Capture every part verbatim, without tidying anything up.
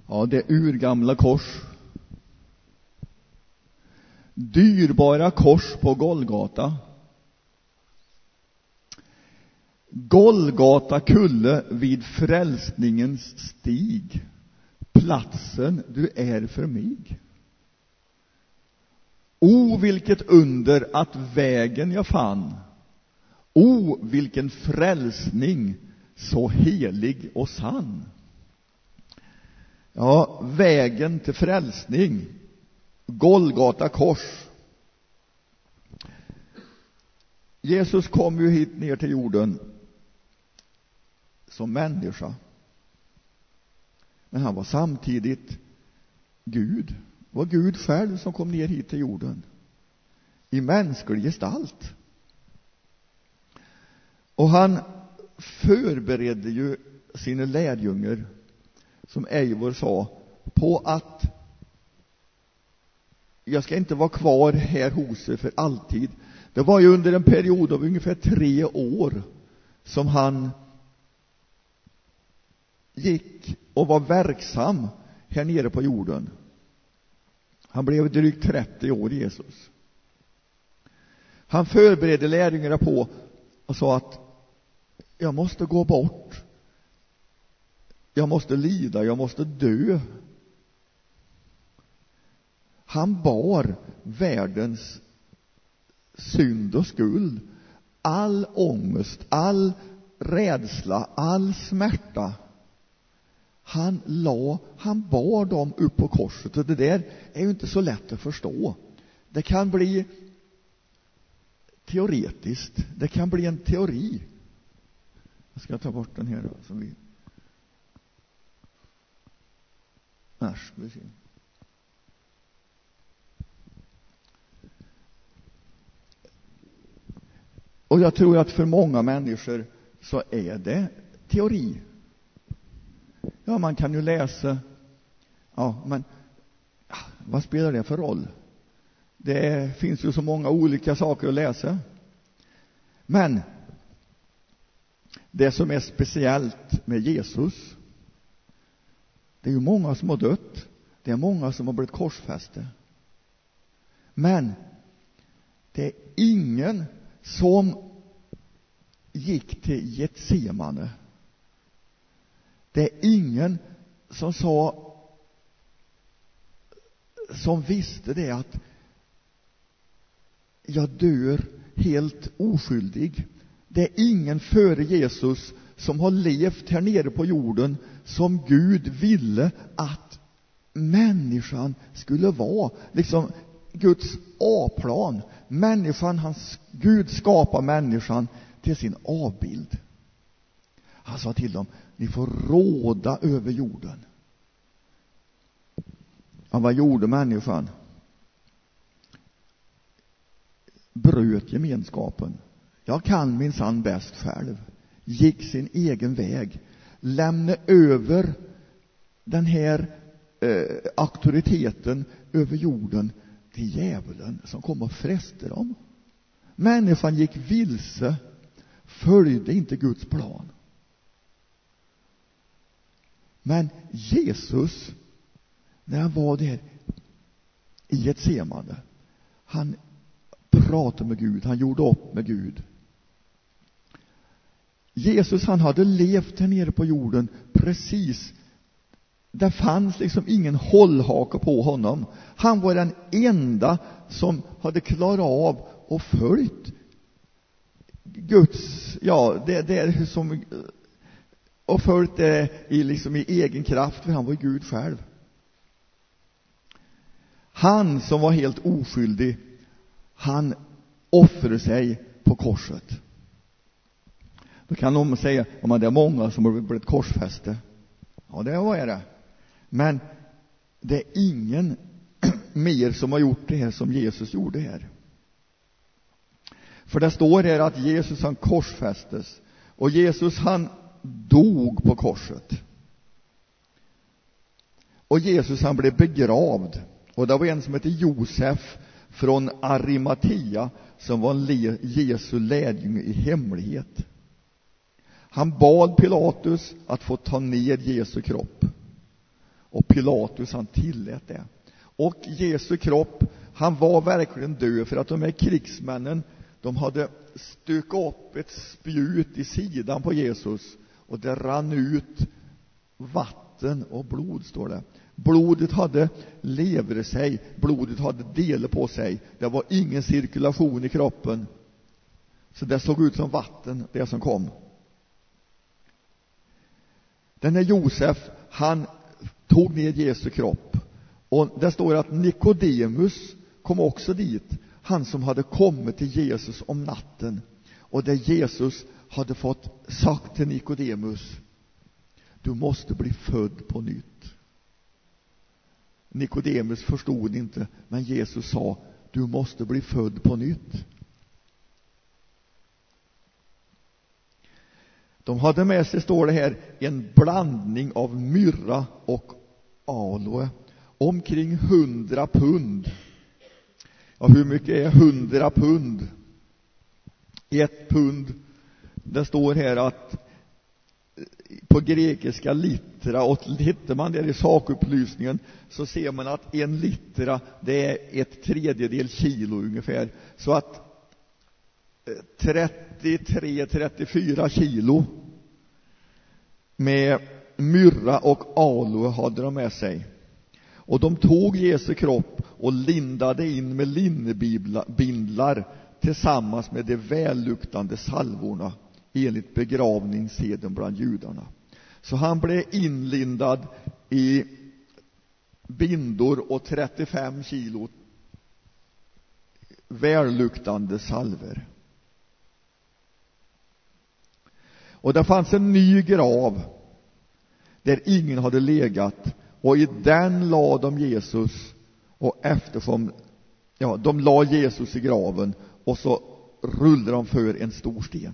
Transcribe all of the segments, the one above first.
Ja, det urgamla kors. Dyrbara kors på Golgata. Golgata kulle vid frälsningens stig. Platsen du är för mig. O, vilket under att vägen jag fann. O, vilken frälsning så helig och sann. Ja, vägen till frälsning. Golgata kors. Jesus kom ju hit ner till jorden som människa. Men han var samtidigt Gud. Det var Gud själv som kom ner hit till jorden i mänsklig gestalt. Och han förberedde ju sina lärjungar, som Eivor sa, på att jag ska inte vara kvar här hos er för alltid. Det var ju under en period av ungefär tre år som han gick och var verksam här nere på jorden. Han blev drygt trettio år, Jesus. Han förberedde lärjungarna på och sa att jag måste gå bort. Jag måste lida, jag måste dö. Han bar världens synd och skuld, all ångest, all rädsla, all smärta. Han la, han bar dem upp på korset, och det där är ju inte så lätt att förstå. Det kan bli teoretiskt, det kan bli en teori. Jag ska ta bort den här då, som vi Äsch, ska vi se. Och jag tror att för många människor så är det teori. Ja, man kan ju läsa. Ja, men vad spelar det för roll? Det finns ju så många olika saker att läsa. Men det som är speciellt med Jesus, det är ju många som har dött. Det är många som har blivit korsfäste. Men det är ingen som gick till Getsemane. Det är ingen som sa, som visste det, att jag dör helt oskyldig. Det är ingen före Jesus som har levt här nere på jorden som Gud ville att människan skulle vara. Liksom Guds A-plan. Människan, hans, Gud skapar människan till sin avbild. Han sa till dem, ni får råda över jorden. Ja, vad gjorde människan? Bröt gemenskapen. Jag kan minsann bäst själv. Gick sin egen väg. Lämnade över den här eh, auktoriteten över jorden till djävulen som kom och frestade dem. Människan gick vilse, följde inte Guds plan. Men Jesus, när han var där i Getsemane, han pratade med Gud, han gjorde upp med Gud. Jesus, han hade levt här nere på jorden precis. Det fanns liksom ingen hållhake på honom. Han var den enda som hade klarat av och följt Guds, ja, det, det är som, och följt det i, liksom i egen kraft, för han var Gud själv. Han som var helt oskyldig, han offrade sig på korset. Då kan någon säga, ja, det är många som har blivit korsfäste. Ja, det var det. Men det är ingen mer som har gjort det här som Jesus gjorde här. För det står här att Jesus, han korsfästes. Och Jesus, han dog på korset. Och Jesus, han blev begravd. Och det var en som hette Josef från Arimatea som var en Jesu lärjunge i hemlighet. Han bad Pilatus att få ta ner Jesu kropp. Och Pilatus, han tillät det. Och Jesu kropp, han var verkligen död, för att de här krigsmännen, de hade stukat upp ett spjut i sidan på Jesus, och det rann ut vatten och blod, står det. Blodet hade lever sig, blodet hade delar på sig. Det var ingen cirkulation i kroppen. Så det såg ut som vatten, det som kom. Den här Josef, han tog ner Jesu kropp. Och det står att Nikodemus kom också dit. Han som hade kommit till Jesus om natten. Och där Jesus hade fått sagt till Nikodemus: du måste bli född på nytt. Nikodemus förstod inte, men Jesus sa: du måste bli född på nytt. De hade med sig, står det här, en blandning av myrra och aloe. Omkring hundra pund. Ja, hur mycket är hundra pund? Ett pund, det står här att på grekiska litra, och hittar man där i sakupplysningen så ser man att en litra, det är ett tredjedel kilo ungefär. Så att trettiotre trettiofyra kilo med myrra och aloe hade de med sig. Och de tog Jesu kropp och lindade in med linnebindlar tillsammans med de välluktande salvorna enligt begravningsseden bland judarna. Så han blev inlindad i bindor och trettiofem kilo välluktande salver. Och det fanns en ny grav där ingen hade legat, och i den la de Jesus, och eftersom ja, de la Jesus i graven, och så rullade de för en stor sten.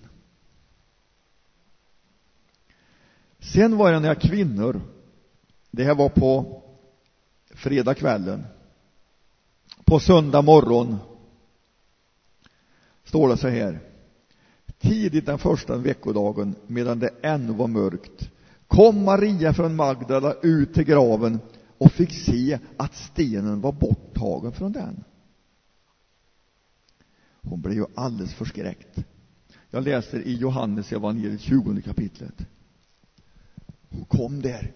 Sen var det några kvinnor, det här var på fredag kvällen, på söndag morgon står det så här: tidigt den första veckodagen, medan det ännu var mörkt, kom Maria från Magdala ut till graven och fick se att stenen var borttagen från den. Hon blev ju alldeles förskräckt. Jag läser i Johannes evangeliet tjugonde kapitlet. Hon kom där.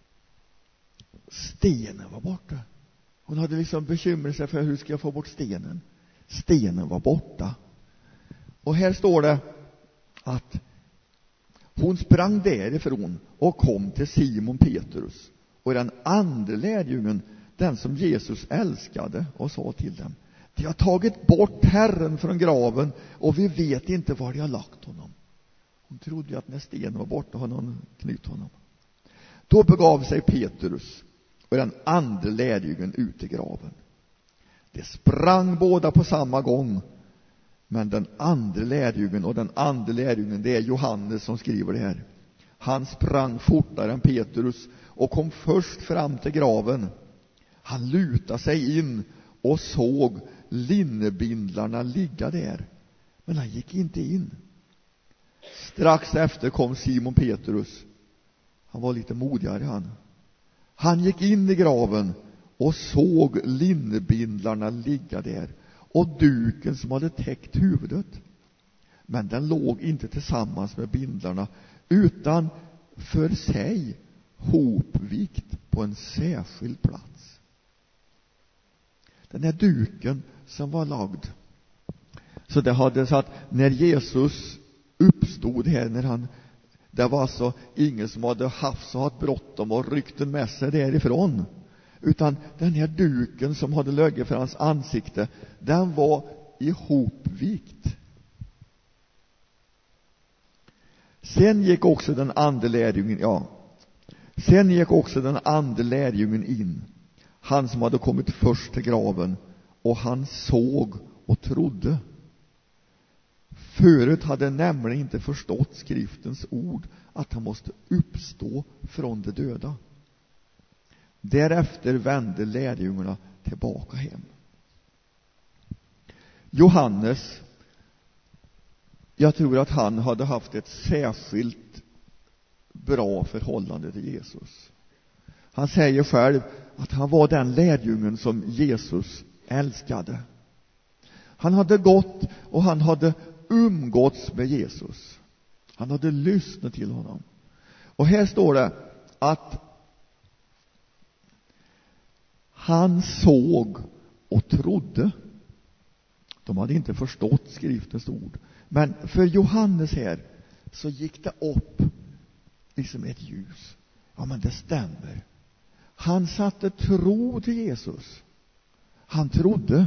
Stenen var borta. Hon hade liksom bekymrat sig för hur ska jag få bort stenen. Stenen var borta. Och här står det att hon sprang därifrån och kom till Simon Petrus och den andra lärjungen, den som Jesus älskade, och sa till dem: de har tagit bort Herren från graven och vi vet inte var de har lagt honom. Hon trodde ju att när stenen var borta hade någon knytt honom. Då begav sig Petrus och den andra lärjungen ut i graven. De sprang båda på samma gång, men den andra lärjungen, och den andra lärjungen, det är Johannes som skriver det här. Han sprang fortare än Petrus och kom först fram till graven. Han lutade sig in och såg linnebindlarna ligga där, men han gick inte in. Strax efter kom Simon Petrus. Han var lite modigare han. Han gick in i graven och såg linnebindlarna ligga där och duken som hade täckt huvudet. Men den låg inte tillsammans med bindlarna, utan för sig hopvikt på en särskild plats. Den här duken som var lagd, så det hade så att när Jesus uppstod här, när han, det var alltså ingen som hade haft så haft bråttom och rykten med sig därifrån, utan den här duken som hade legat för hans ansikte, den var ihopvikt. Sen gick också den andra lärjungen, ja, sen gick också den andra lärjungen in, han som hade kommit först till graven, och han såg och trodde. Förut hade nämligen inte förstått skriftens ord att han måste uppstå från de döda. Därefter vände lärjungarna tillbaka hem. Johannes, jag tror att han hade haft ett särskilt bra förhållande till Jesus. Han säger själv att han var den lärjungen som Jesus älskade. Han hade gått och han hade umgåtts med Jesus. Han hade lyssnat till honom. Och här står det att han såg och trodde. De hade inte förstått skriftens ord. Men för Johannes här så gick det upp liksom ett ljus. Ja, men det stämmer. Han satte tro till Jesus. Han trodde.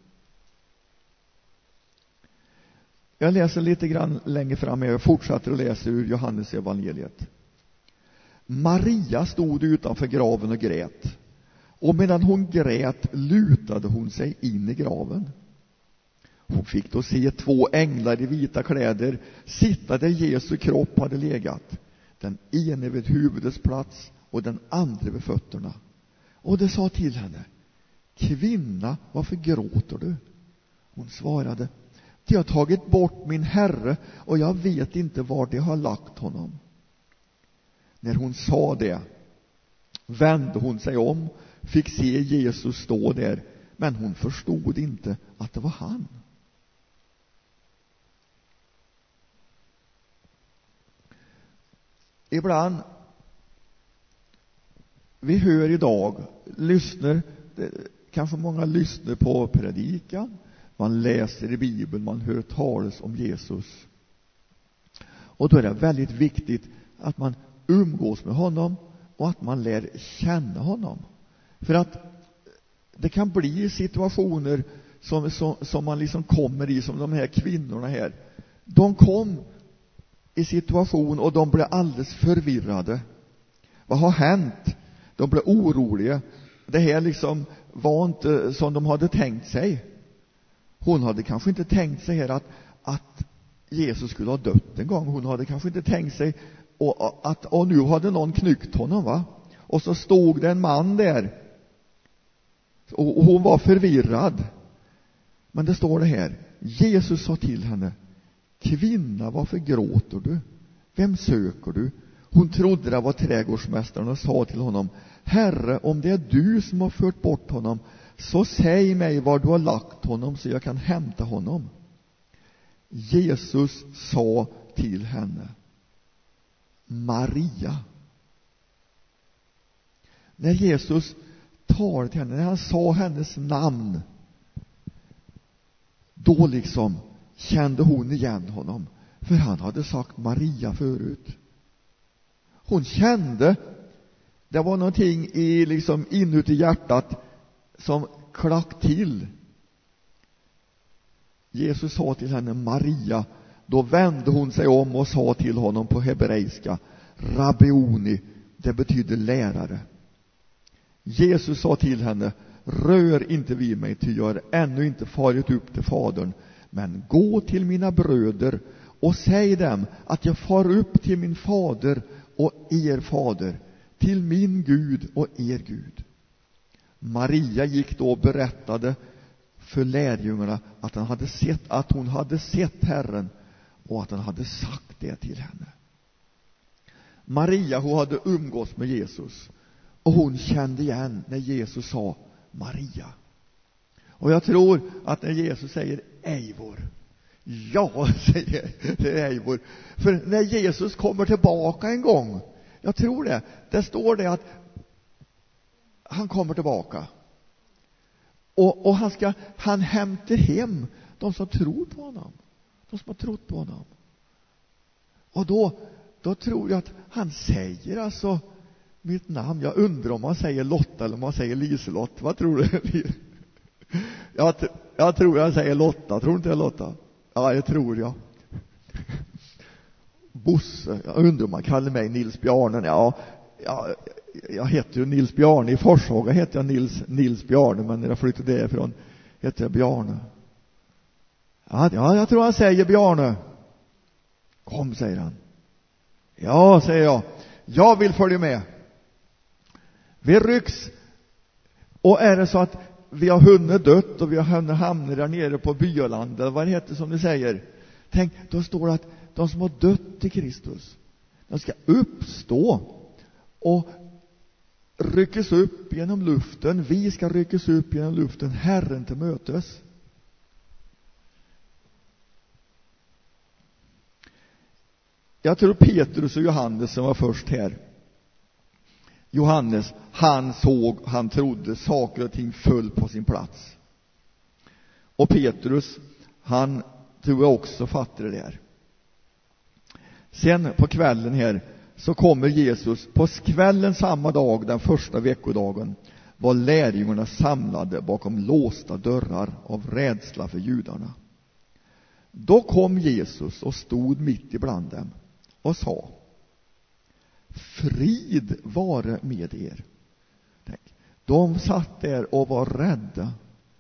Jag läser lite grann längre fram. Jag fortsätter att läsa ur Johannes evangeliet. Maria stod utanför graven och grät. Och medan hon grät lutade hon sig in i graven. Hon fick då se två änglar i vita kläder sitta där Jesu kropp hade legat. Den ene vid huvudets plats och den andra vid fötterna. Och det sa till henne: kvinna, varför gråter du? Hon svarade: de har tagit bort min herre och jag vet inte var de har lagt honom. När hon sa det vände hon sig om, fick se Jesus stå där, men hon förstod inte att det var han. Ibland vi hör idag, lyssnar, kanske många lyssnar på predikan, man läser i Bibeln, man hör talas om Jesus. Och då är det väldigt viktigt att man umgås med honom och att man lär känna honom. För att det kan bli situationer som, som, som man liksom kommer i, som de här kvinnorna här. De kom i situation och de blev alldeles förvirrade. Vad har hänt? De blev oroliga. Det här liksom var inte som de hade tänkt sig. Hon hade kanske inte tänkt sig här att, att Jesus skulle ha dött en gång. Hon hade kanske inte tänkt sig och, att och nu hade någon knyckt honom, va? Och så stod det en man där. Och, och hon var förvirrad. Men det står det här: Jesus sa till henne: kvinna, varför gråter du? Vem söker du? Hon trodde det var trädgårdsmästaren och sa till honom: Herre, om det är du som har fört bort honom, så säg mig var du har lagt honom så jag kan hämta honom. Jesus sa till henne: Maria. När Jesus talade till henne, när han sa hennes namn, då liksom kände hon igen honom. För han hade sagt Maria förut. Hon kände, det var någonting i, liksom inuti hjärtat som klack till. Jesus sa till henne Maria. Då vände hon sig om och sa till honom på hebreiska: Rabbioni, det betyder lärare. Jesus sa till henne: rör inte vid mig, ty jag har ännu inte farit upp till Fadern. Men gå till mina bröder och säg dem att jag far upp till min fader och er fader, till min Gud och er Gud. Maria gick då och berättade för lärjungarna att han hade sett, att hon hade sett Herren och att han hade sagt det till henne. Maria, hon hade umgås med Jesus och hon kände igen när Jesus sa Maria. Och jag tror att när Jesus säger Eivor, ja, säger det Eivor. För när Jesus kommer tillbaka en gång, jag tror det, det står det att han kommer tillbaka. Och, och han ska, han hämtar hem de som tror på honom. De som har trott på honom. Och då, då tror jag att han säger alltså mitt namn. Jag undrar om han säger Lotta eller om han säger Liselott. Vad tror du? Jag, jag tror jag säger Lotta. Tror inte jag Lotta? Ja, jag tror jag. Bosse. Jag undrar om man kallar mig Nils Bjarne. Ja, jag, jag heter ju Nils Bjarne. I Forshaga heter jag Nils, Nils Bjarne. Men när jag flyttade därifrån heter jag Bjarne. Ja, ja, jag tror han säger Bjarne. Kom, säger han. Ja, säger jag. Jag vill följa med. Vi rycks. Och är det så att vi har hunnit dött och vi har hamnat där nere på Byaland, vad det heter som du säger. Tänk, då står det att de som har dött till Kristus, de ska uppstå och ryckes upp genom luften. Vi ska ryckes upp genom luften, Herren till mötes. Jag tror Petrus och Johannes som var först här. Johannes, han såg, han trodde, saker och ting föll på sin plats. Och Petrus, han tror jag också fattade det där. Sen på kvällen här så kommer Jesus. På kvällen samma dag, den första veckodagen, var lärjungarna samlade bakom låsta dörrar av rädsla för judarna. Då kom Jesus och stod mitt ibland dem och sa: frid vare med er. Tänk, de satt där och var rädda.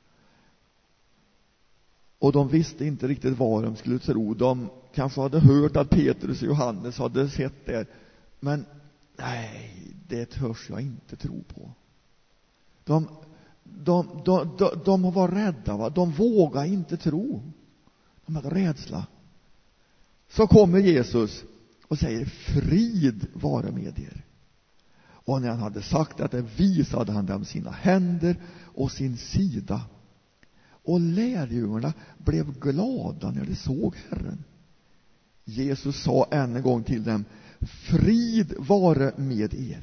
Och de visste inte riktigt vad de skulle tro. De kanske hade hört att Petrus och Johannes hade sett det. Men nej, det törs jag inte tro på. De, de, de, de, de var rädda, va? De vågade inte tro. De hade rädsla. Så kommer Jesus och säger: frid vare med er. Och när han hade sagt det visade han dem sina händer och sin sida. Och lärjungarna blev glada när de såg Herren. Jesus sa än en gång till dem: frid vare med er.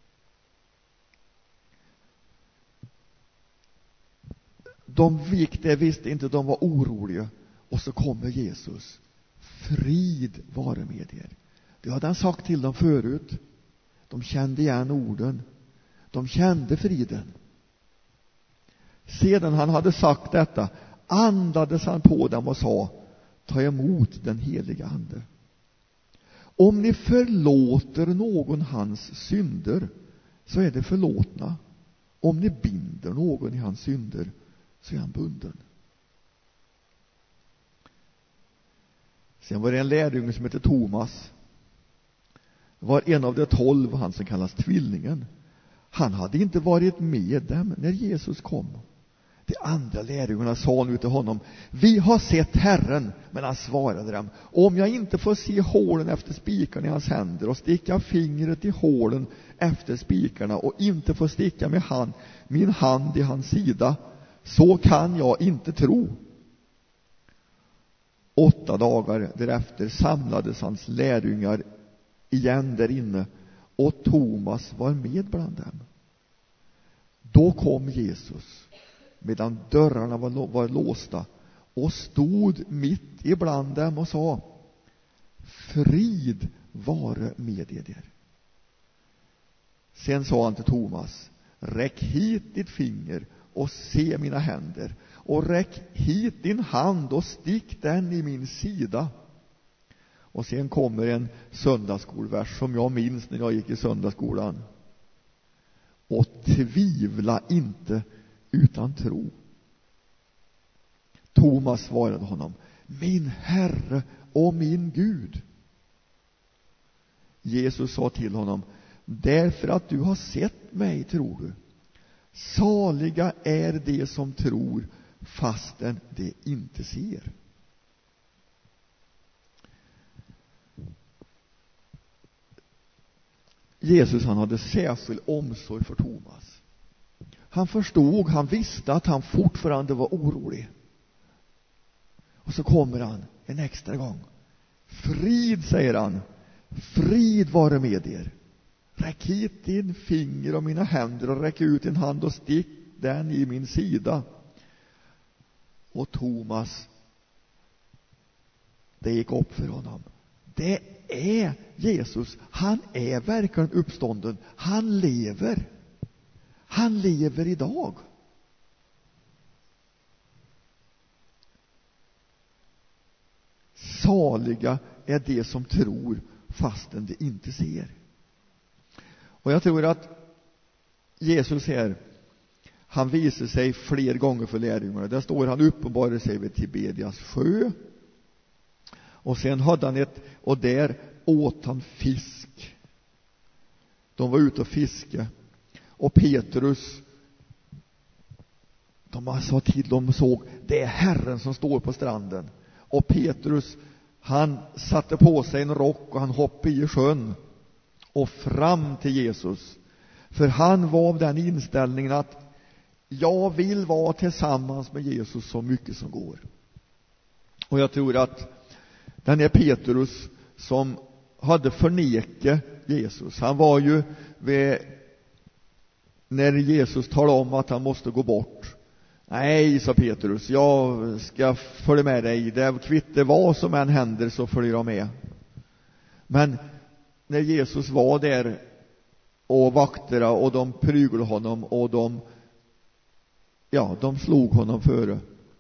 De gick där, visste inte, de var oroliga. Och så kommer Jesus: frid vare med er. Det hade han sagt till dem förut. De kände igen orden. De kände friden. Sedan han hade sagt detta andades han på dem och sa: ta emot den heliga ande. Om ni förlåter någon hans synder, så är det förlåtna. Om ni binder någon i hans synder, så är han bunden. Sen var det en lärjunge som hette Thomas. Det var en av de tolv, han som kallas tvillingen. Han hade inte varit med dem när Jesus kom. De andra lärjungarna sa nu till honom: vi har sett Herren. Men han svarade dem: om jag inte får se hålen efter spikarna i hans händer och sticka fingret i hålen efter spikarna och inte får sticka med hand, min hand i hans sida, så kan jag inte tro. Åtta dagar därefter samlades hans lärjungar igen där inne, och Thomas var med bland dem. Då kom Jesus medan dörrarna var, var låsta och stod mitt ibland dem och sa: frid vare med er. Sen sa han till Thomas: räck hit ditt finger och se mina händer, och räck hit din hand och stick den i min sida. Och sen kommer en söndagsskolvers som jag minns när jag gick i söndagsskolan: och tvivla inte utan tro. Thomas svarade honom: min Herre och min Gud. Jesus sa till honom: därför att du har sett mig tror du. Saliga är de som tror fastän de inte ser. Jesus, han hade särskild omsorg för Thomas. Han förstod, han visste att han fortfarande var orolig. Och så kommer han en extra gång. Frid, säger han. Frid vare med er. Räck hit din finger och mina händer och räck ut din hand och stick den i min sida. Och Thomas, det gick upp för honom. Det är Jesus. Han är verkligen uppstånden. Han lever. Han lever idag. Saliga är de som tror fastän de inte ser. Och jag tror att Jesus här, han visar sig fler gånger för lärjungarna. Där står han uppenbarade sig vid Tiberias sjö. Och sen hade han ett, och där åt han fisk. De var ute och fiska. Och Petrus, de sa till, de såg, det är Herren som står på stranden. Och Petrus, han satte på sig en rock och han hoppade i sjön och fram till Jesus. För han var av den inställningen att jag vill vara tillsammans med Jesus så mycket som går. Och jag tror att den är Petrus som hade förnekat Jesus. Han var ju vid, när Jesus talade om att han måste gå bort. Nej, sa Petrus, jag ska följa med dig. Det kvittar vad som än händer så följer jag med. Men när Jesus var där och vakterna och de pryglade honom och de ja, de slog honom före.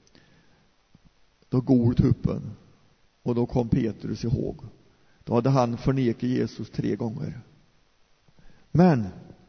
Då går tuppen. Och då kom Petrus ihåg. Då hade han förnekat Jesus tre gånger. Men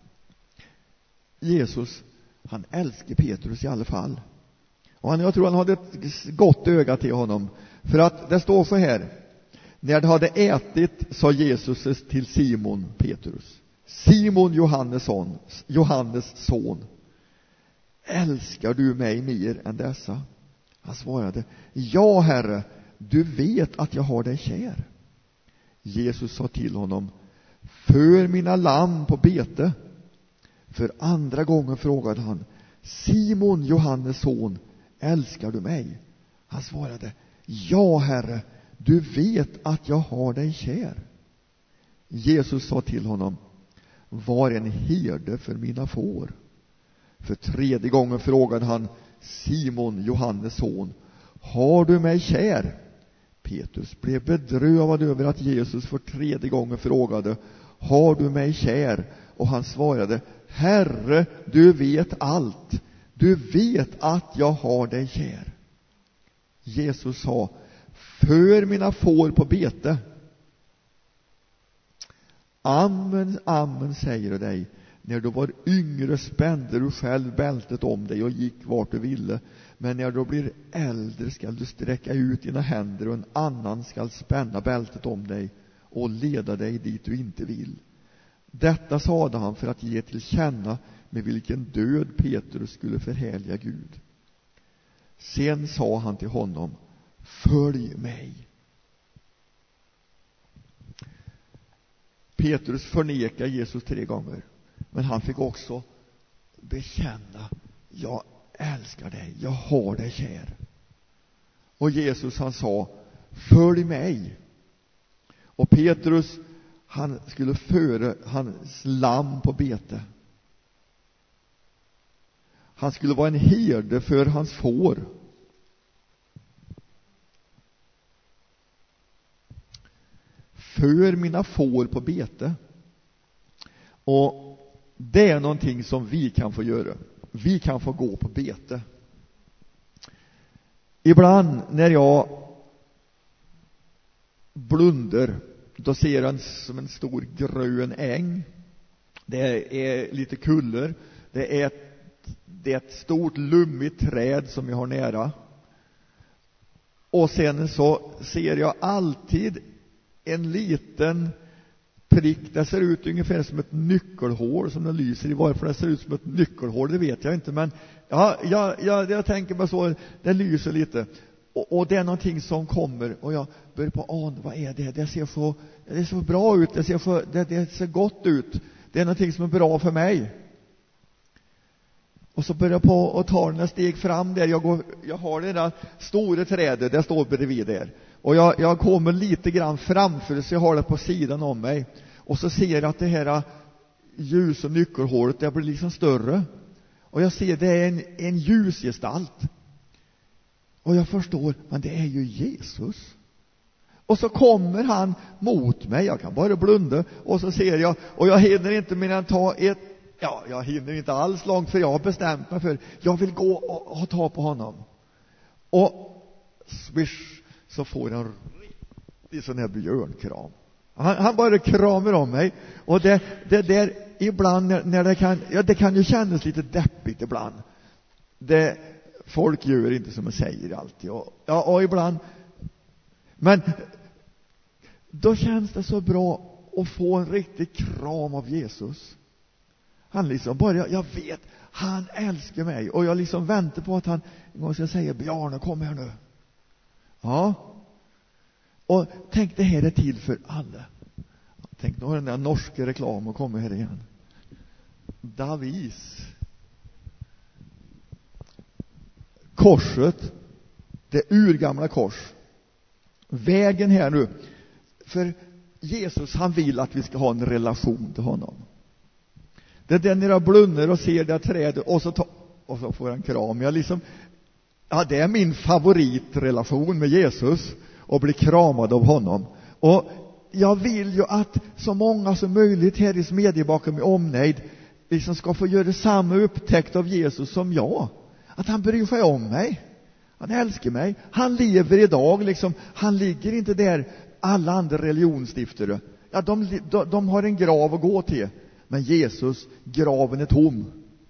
Jesus, han älskar Petrus i alla fall. Och han, jag tror han hade ett gott öga till honom. För att det står så här. När de hade ätit sa Jesus till Simon Petrus: Simon Johannes son, Johannes son, älskar du mig mer än dessa? Han svarade: ja, Herre, du vet att jag har dig kär. Jesus sa till honom: för mina lamm på bete. För andra gången frågade han: Simon Johannes son, älskar du mig? Han svarade: ja, Herre, du vet att jag har dig kär. Jesus sa till honom: var en herde för mina får. För tredje gången frågade han Simon Johannes son: har du mig kär? Petrus blev bedrövad över att Jesus för tredje gången frågade: har du mig kär? Och han svarade: Herre, du vet allt. Du vet att jag har dig kär. Jesus sa: för mina får på bete. Amen, amen säger jag dig, när du var yngre spände du själv bältet om dig och gick vart du ville. Men när du blir äldre skall du sträcka ut dina händer och en annan skall spänna bältet om dig och leda dig dit du inte vill. Detta sade han för att ge till känna med vilken död Petrus skulle förhärliga Gud. Sen sa han till honom: följ mig. Petrus förnekade Jesus tre gånger. Men han fick också bekänna: jag älskar dig, jag har dig kär. Och Jesus, han sa: följ mig. Och Petrus, han skulle föra hans lamm på bete. Han skulle vara en herde för hans får. För mina får på bete. Och det är någonting som vi kan få göra. Vi kan få gå på bete. Ibland när jag blundar, då ser jag som en stor grön äng. Det är lite kuller. Det är ett, det är ett stort lummigt träd som jag har nära. Och sen så ser jag alltid en liten prick. Det ser ut ungefär som ett nyckelhål som den lyser i. Varför det ser ut som ett nyckelhål, det vet jag inte. Men ja, jag, jag, jag tänker bara så, det lyser lite. Och, och det är någonting som kommer. Och jag börjar på an, vad är det? Det ser så, det ser så bra ut. Det ser, så, det, det ser gott ut. Det är någonting som är bra för mig. Och så börjar jag på och ta några steg fram där. Jag, går, jag har det där stora trädet, det står bredvid där. Och jag, jag kommer lite grann framför, så jag har det på sidan om mig. Och så ser jag att det här ljus- och nyckelhålet, det blir liksom större. Och jag ser det är en, en ljusgestalt. Och jag förstår, men det är ju Jesus. Och så kommer han mot mig. Jag kan bara blunda. Och så ser jag, och jag hinner inte mer än ta ett, ja, jag hinner inte alls långt, för jag har bestämt mig för, jag vill gå och, och ta på honom. Och swish, så får han riktigt sån här björnkram. Han, han bara kramar om mig. Och det, det där ibland när, när det kan, ja, det kan ju kännas lite deppigt ibland. Det, folk gör inte som jag säger alltid. Och, ja, och ibland. Men då känns det så bra att få en riktig kram av Jesus. Han liksom bara, jag vet, han älskar mig. Och jag liksom väntar på att han en gång ska säga: Bjarne, kom här nu. Ja. Och tänk, det här är till för alla. Tänk, nu har den där norska reklamen kommit här igen. Davis. Korset, det urgamla kors. Vägen här nu. För Jesus, han vill att vi ska ha en relation till honom. Det är den när jag blundar och ser det trädet och så, ta, och så får jag en kram. Jag liksom, ja, det är min favoritrelation med Jesus, att bli kramad av honom. Och jag vill ju att så många som möjligt här i Smedjebacken med omnejd liksom ska få göra samma upptäckt av Jesus som jag. Att han bryr sig om mig. Han älskar mig. Han lever idag liksom. Han ligger inte där alla andra religionsstiftare. Ja, de, de, de har en grav att gå till. Men Jesus, graven är tom.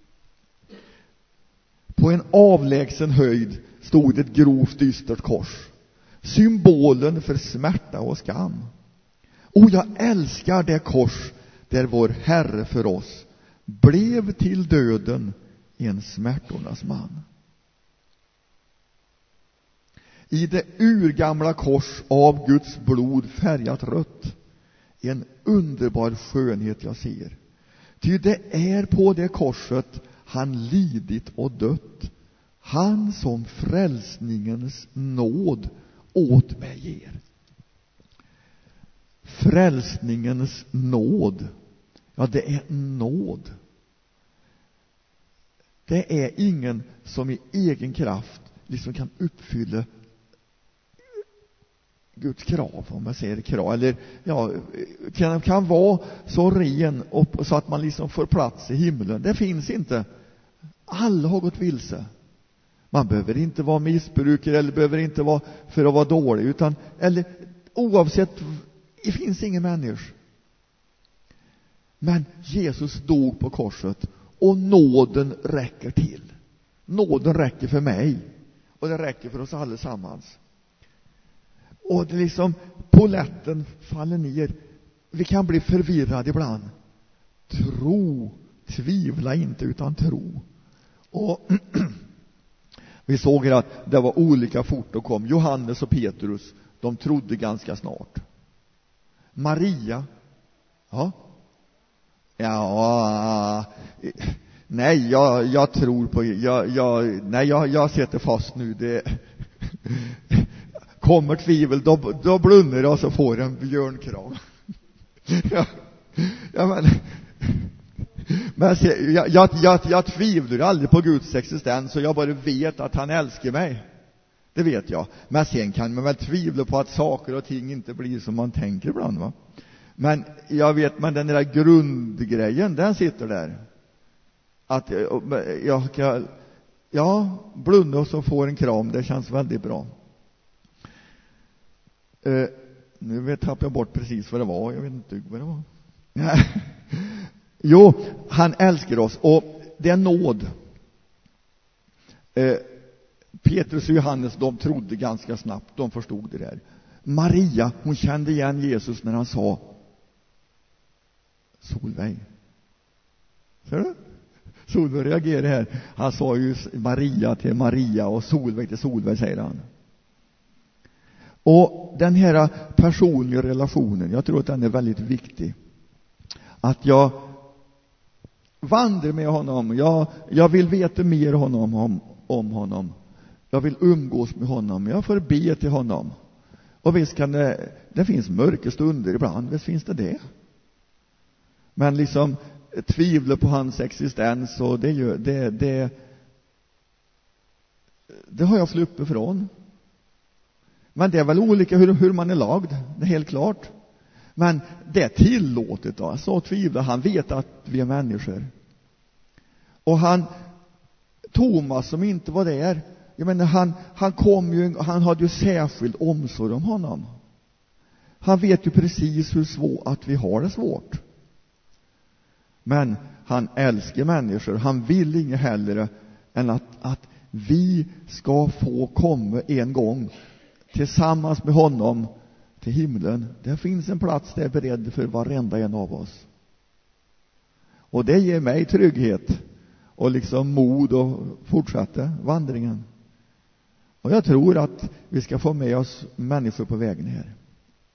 På en avlägsen höjd stod ett grovt dystert kors. Symbolen för smärta och skam. Och jag älskar det kors där vår Herre för oss blev till döden en smärtornas man. I det urgamla kors av Guds blod färgat rött, en underbar skönhet jag ser. Ty det är på det korset han lidit och dött, han som frälsningens nåd åt mig ger. Frälsningens nåd, ja, det är nåd. Det är ingen som i egen kraft liksom kan uppfylla Guds krav, om man säger krav, eller ja, kan, kan vara så ren och, så att man liksom får plats i himlen. Det finns inte. Alla har gått vilse. Man behöver inte vara missbrukare eller behöver inte vara för att vara dålig, utan eller oavsett, det finns ingen människa. Men Jesus dog på korset och nåden räcker till. Nåden räcker för mig och det räcker för oss allesammans. Och det liksom poletten faller ner. Vi kan bli förvirrade ibland. Tro, tvivla inte utan tro. Och vi såg att det var olika fort och kom. Johannes och Petrus, de trodde ganska snart. Maria, ja, ja, nej, jag, jag tror på, jag, jag, nej, jag, jag sätter fast nu. Det kommer tvivel, då, då blundar jag och så får en björnkram. ja, ja, men, men jag, jag, jag, jag tvivlar aldrig på Guds existens, och jag bara vet att han älskar mig. Det vet jag. Men sen kan man väl tvivla på att saker och ting inte blir som man tänker ibland, va? Men jag vet, men den där grundgrejen, den sitter där. Att jag, jag kan, ja, blunda och så får en kram, det känns väldigt bra. Uh, nu vet, tappar jag bort precis vad det var. Jag vet inte vad det var. Jo, han älskar oss, och det är nåd. Uh, Petrus och Johannes, de trodde ganska snabbt. De förstod det där. Maria, hon kände igen Jesus när han sa Solveig. Ser du? Solveig reagerar här. Han sa ju Maria till Maria och Solveig till Solveig, säger han. Och den här personliga relationen, jag tror att den är väldigt viktig. Att jag vandrar med honom. Jag, jag vill veta mer honom, om, om honom. Jag vill umgås med honom. Jag får be till honom. Och visst kan det, det finns mörka stunder ibland. Visst finns det det. Men liksom tvivla på hans existens, och det, gör, det, det, det har jag sluppit från. Men det är väl olika hur, hur man är lagd. Det är helt klart. Men det är tillåtet då. Så tvivlar. Han vet att vi är människor. Och han, Thomas som inte var där, jag menar, han, han kom ju, han hade ju särskild omsorg om honom. Han vet ju precis hur svårt att vi har det svårt. Men han älskar människor. Han vill inget hellre än att, att vi ska få komma en gång tillsammans med honom till himlen. Det finns en plats där beredd för varenda en av oss. Och det ger mig trygghet och liksom mod och fortsätta vandringen. Och jag tror att vi ska få med oss människor på vägen här.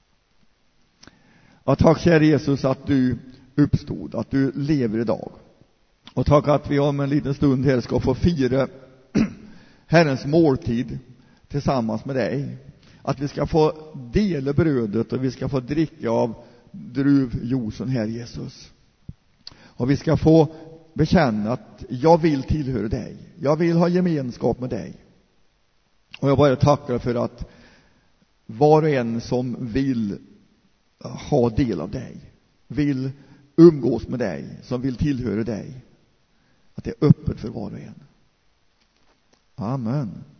Och tack kära Jesus att du uppstod, att du lever idag. Och tack att vi om en liten stund här ska få fira Herrens måltid tillsammans med dig. Att vi ska få dela brödet och vi ska få dricka av druvjuicen här, Jesus. Och vi ska få bekänna att jag vill tillhöra dig. Jag vill ha gemenskap med dig. Och jag bara tackar för att var och en som vill ha del av dig, vill umgås med dig, som vill tillhöra dig, att det är öppet för var och en. Amen.